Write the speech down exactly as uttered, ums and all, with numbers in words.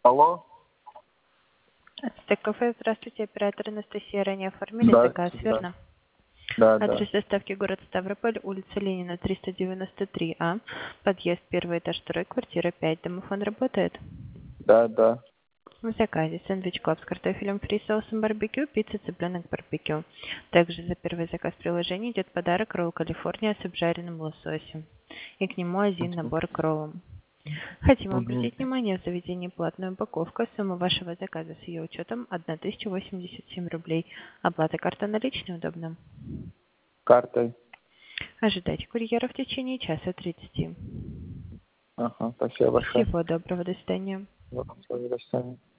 Алло. Ацтек кафе, здравствуйте, оператор Анастасия. Ранее оформили Да, заказ, да, верно? да, да, Адрес доставки город Ставрополь, улица Ленина, триста девяносто три А, подъезд, первый этаж, второй, квартира пять. Домофон работает? да, да. В заказе сэндвич клаб с картофелем фри, соусом барбекю, пицца цыпленок барбекю. Также за первый заказ приложения идет подарок ролл Калифорния с обжаренным лососем. И к нему один набор к роллам. Хотим Угу. обратить внимание, в заведении платная упаковка. Сумма вашего заказа с ее учетом тысяча восемьдесят семь рублей. Оплата карта наличной удобна. Картой. Ожидайте курьера в течение часа тридцати. Ага, спасибо большое. Всего доброго, до свидания. Вот, до свидания.